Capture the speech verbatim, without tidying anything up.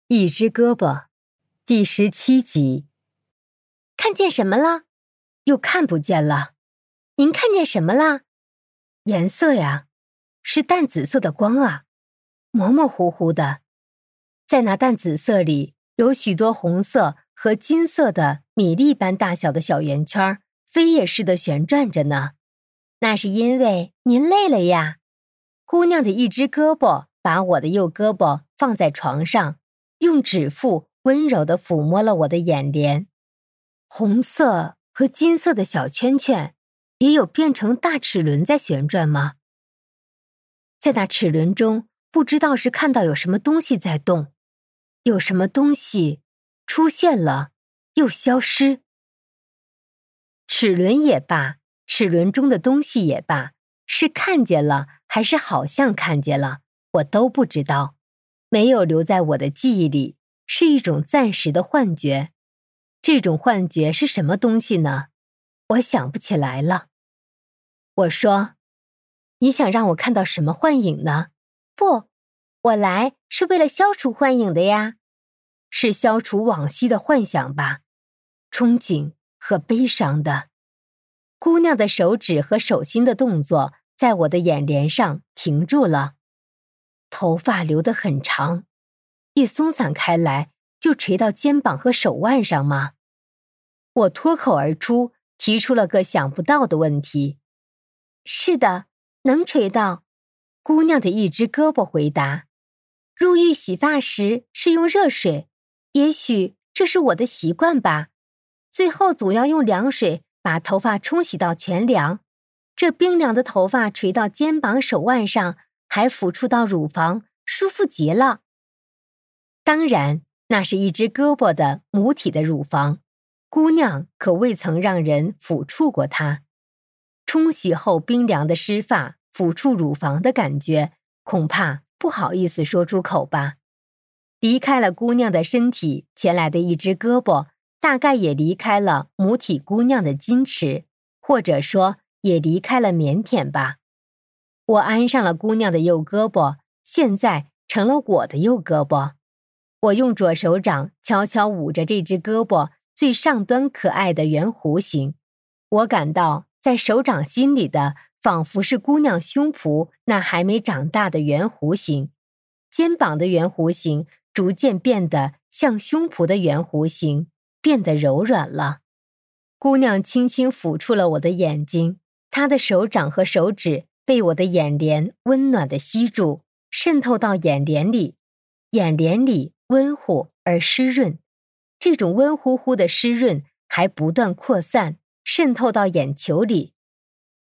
一只胳膊，第十七集。 看见什么了？ 又看不见了。 您看见什么了？ 颜色呀，是淡紫色的光啊，模模糊糊的。在那淡紫色里，有许多红色和金色的米粒般大小的小圆圈，飞叶似的旋转着呢。 那是因为您累了呀。 姑娘的一只胳膊把我的右胳膊放在床上，用指腹温柔地抚摸了我的眼帘。红色和金色的小圈圈也有变成大齿轮在旋转吗？在那齿轮中，不知道是看到有什么东西在动，有什么东西出现了又消失。齿轮也罢，齿轮中的东西也罢，是看见了还是好像看见了，我都不知道，没有留在我的记忆里，是一种暂时的幻觉。这种幻觉是什么东西呢？我想不起来了。我说，你想让我看到什么幻影呢？ 不，我来是为了消除幻影的呀。 是消除往昔的幻想吧，憧憬和悲伤的。姑娘的手指和手心的动作在我的眼帘上停住了。头发留得很长，一松散开来就垂到肩膀和手腕上吗？我脱口而出，提出了个想不到的问题。 是的，能垂到。 姑娘的一只胳膊回答。 入浴洗发时是用热水，也许这是我的习惯吧。最后总要用凉水把头发冲洗到全凉。这冰凉的头发垂到肩膀、手腕上，还抚触到乳房，舒服极了。 当然，那是一只胳膊的母体的乳房。姑娘可未曾让人抚触过它。冲洗后冰凉的湿发抚触乳房的感觉，恐怕不好意思说出口吧。离开了姑娘的身体前来的一只胳膊，大概也离开了母体姑娘的矜持，或者说也离开了腼腆吧。我安上了姑娘的右胳膊，现在成了我的右胳膊。我用左手掌悄悄捂着这只胳膊最上端可爱的圆弧形，我感到在手掌心里的仿佛是姑娘胸脯那还没长大的圆弧形，肩膀的圆弧形逐渐变得像胸脯的圆弧形，变得柔软了。姑娘轻轻抚触了我的眼睛，她的手掌和手指被我的眼帘温暖地吸住，渗透到眼帘里，眼帘里温乎而湿润。这种温乎乎的湿润还不断扩散，渗透到眼球里，